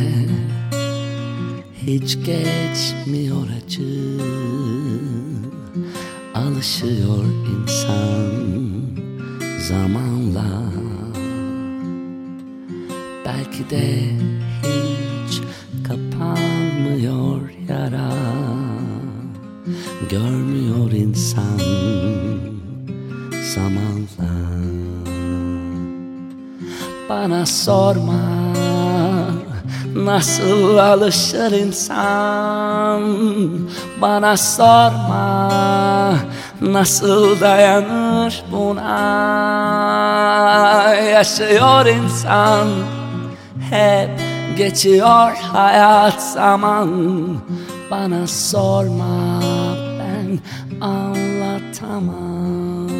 hiç geçmiyor acı. Alışıyor insan zamanla. Belki de hiç kapanmıyor yara. Görmüyor insan zamanla. Bana sorma nasıl alışır insan. Bana sorma nasıl dayanır buna. Yaşıyor insan, hep geçiyor hayat zaman. Bana sorma, ben anlatamam.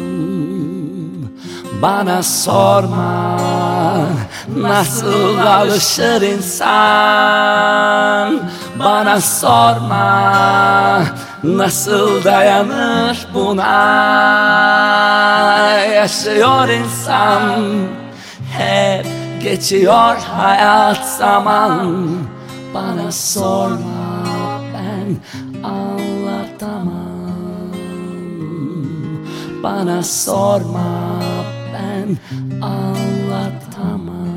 Bana sorma nasıl alışır insan. Bana sorma nasıl dayanır buna. Yaşıyor insan, hep geçiyor hayat zaman. Bana sorma, ben anlatamam. Bana sorma, ben anlatamam.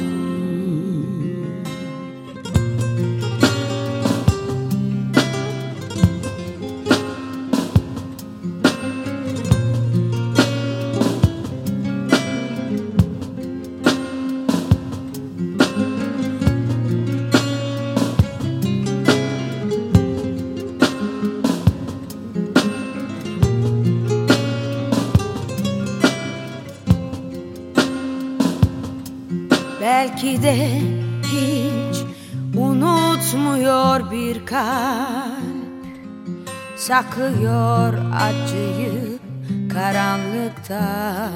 Belki de hiç unutmuyor bir kalp. Saklıyor acıyı karanlıkta.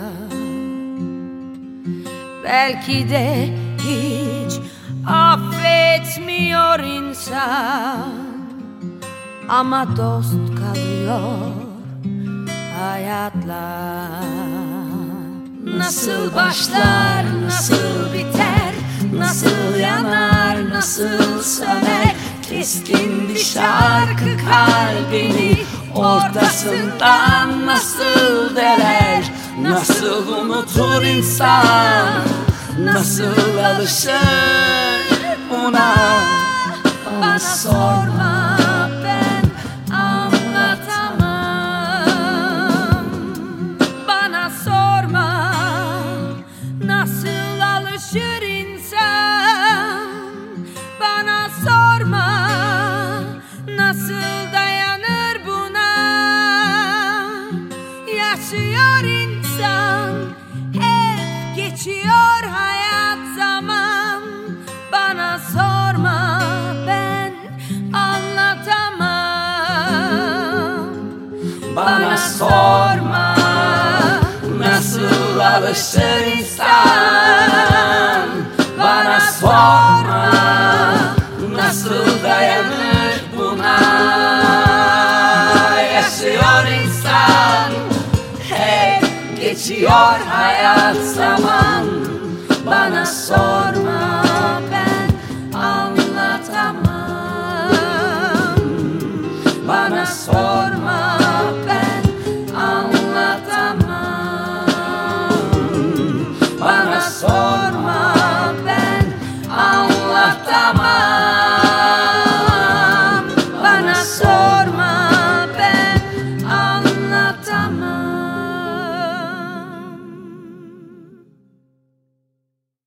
Belki de hiç affetmiyor insan. Ama dost kalıyor hayatla. Nasıl başlar, nasıl biter, nasıl yanar, nasıl söner. Keskin bir şarkı kalbini ortasından nasıl deler. Nasıl unutur insan, nasıl alışır buna. Bana sorma, ben anlatamam. Bana sorma nasıl alışır insan. Bana sorma nasıl dayanır buna. Yaşıyor insan, hep geçiyor hayat zaman. Bana sorma, ben anlatamam. Bana sorma nasıl alışır insan. Bana sorma nasıl dayanır buna. Yaşıyor insan, hep geçiyor hayat